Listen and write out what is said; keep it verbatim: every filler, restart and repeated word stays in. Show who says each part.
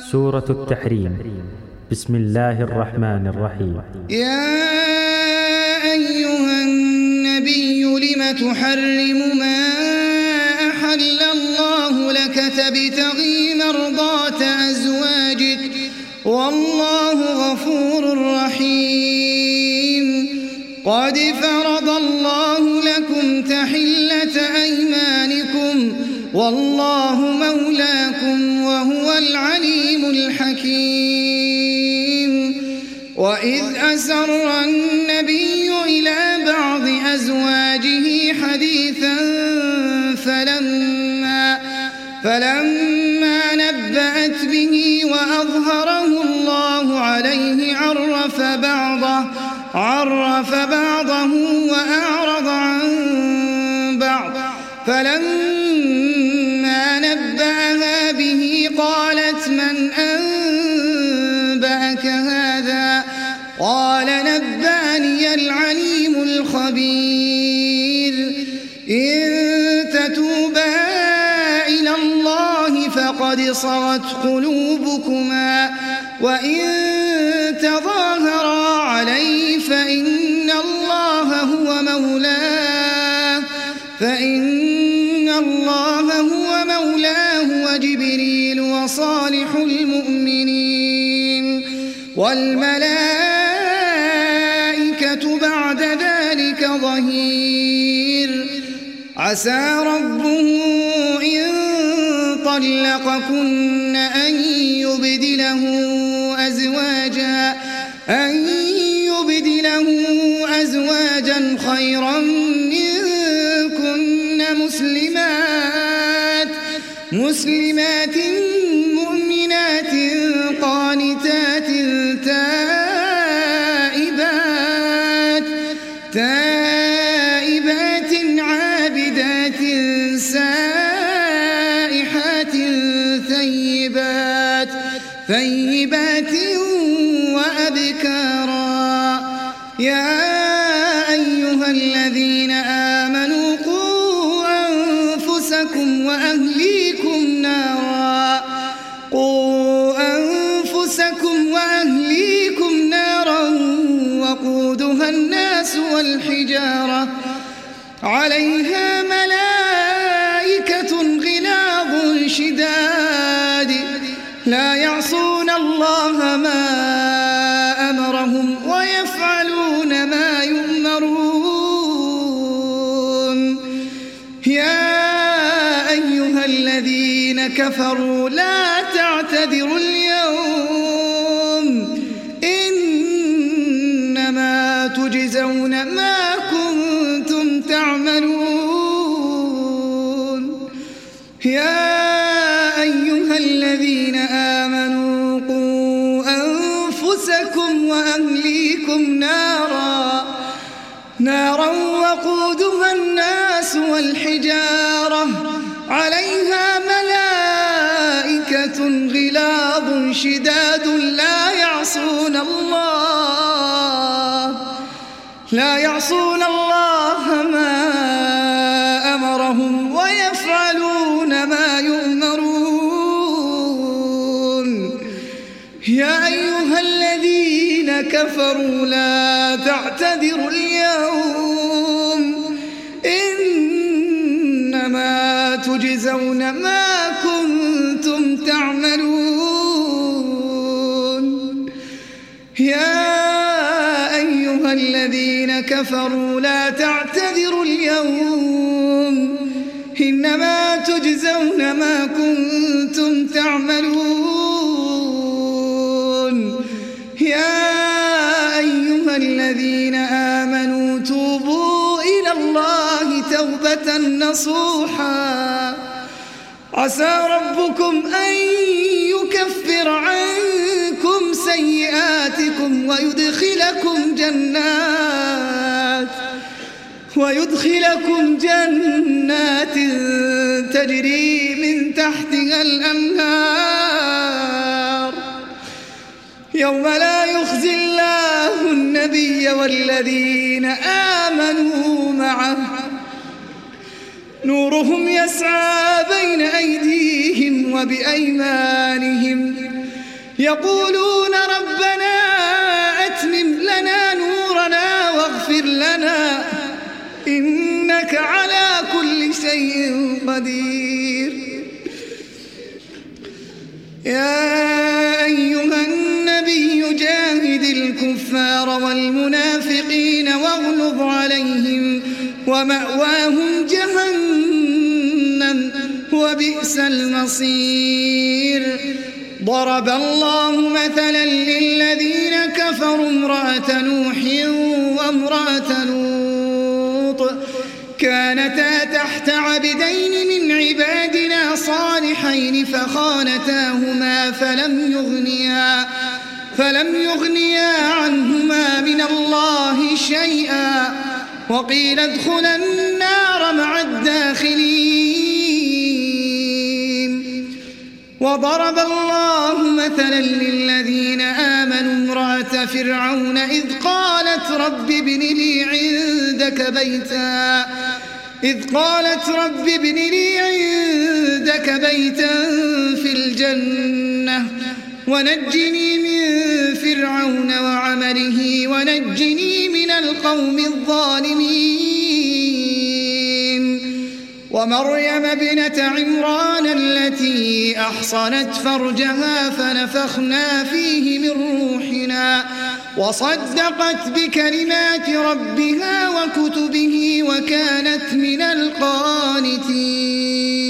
Speaker 1: سورة التحريم. بسم الله الرحمن الرحيم.
Speaker 2: يا أيها النبي لم تحرم ما أحل الله لك تبتغي مرضات أزواجك والله غفور رحيم. قد فرض الله لكم تحلة أيمانكم والله مولاكم وهو العليم الحكيم. وإذ أسر النبي إلى بعض أزواجه حديثا فلما, فلما نبأت به وأظهره الله عليه عرف بعضه, عرف بعضه وأعرض عن بعض. فلما نبأها به قالت من أنبأك هذا؟ قال نبأني العليم الخبير. إن تتوبا إلى الله فقد صغت قلوبكما وإن تظاهرا عليه فإن الله هو مولاه فإن الله هو مولاه وجبريل وصالح المؤمنين والملائكة بعد ذلك ظهير. عسى ربه إن طلقكن أن يبدله أزواجا أن يبدله أزواجا خيرا منكن مسلمات مسلمات مؤمنات قانتات تائبات تائبات عابدات سائحات ثيبات ثيبات وأبكارا. يا أيها الذين آمنوا قوا أنفسكم وأهليكم نارا قوا أنفسكم وأهليكم نارا وقودها الناس والحجارة عليها ملائكة غلاظ شداد لا يعصون الله ما أمرهم ويفعلون ما يؤمرون. يا أيها الذين كفروا لا تعتذروا اليوم إنما تجزون ما كنتم تعملون. يا أيها الذين آمنوا قوا أنفسكم وأهليكم نارا نارا وقودها الناس والحجارة عليها ملائكة غلاظ شداد لا يعصون الله لا يعصون الله ما أمرهم ويفعلون ما يؤمرون. يا أيها الذين كفروا لا تعتذروا اليوم إنما تجزون ما كنتم تعملون. يا أيها الذين كفروا لا تعتذروا اليوم إنما تجزون ما كنتم تعملون. يا أيها الذين آمنوا توبوا إلى الله توبة نصوحا عسى ربكم أن يكفر عنكم سيئاتكم ويدخلكم جنات ويدخلكم جنات تجري من تحتها الأنهار يوم لا يخزي الله النبي والذين آمنوا معه نورهم يسعى بين أيديهم وبأيمانهم يقولون ربنا أتمم لنا نورنا واغفر لنا إنك على كل شيء قدير. يا أيها النبي جاهد الكفار والمنافقين واغلظ عليهم ومأواهم جهنم وبئس المصير. ضرب الله مثلا للذين كفروا امرأة نوح وامرأة لوط كانتا تحت عبدين من عبادنا صالحين فخانتاهما فلم يغنيا فلم يغنيا عنهما من الله شيئا وقيل ادخلا النار مع الداخلين. وضرب الله مثلا للذين آمنوا امرأة فرعون إذ قالت رب ابن لي عندك بيتا إذ قالت رب ابن لي عندك بيتا في الجنة ونجني من فرعون وعمله ونجني من القوم الظالمين. ومريم ابنة عمران التي أحصنت فرجها فنفخنا فيه من روحنا وصدقت بكلمات ربها وكتبه وكانت من القانتين.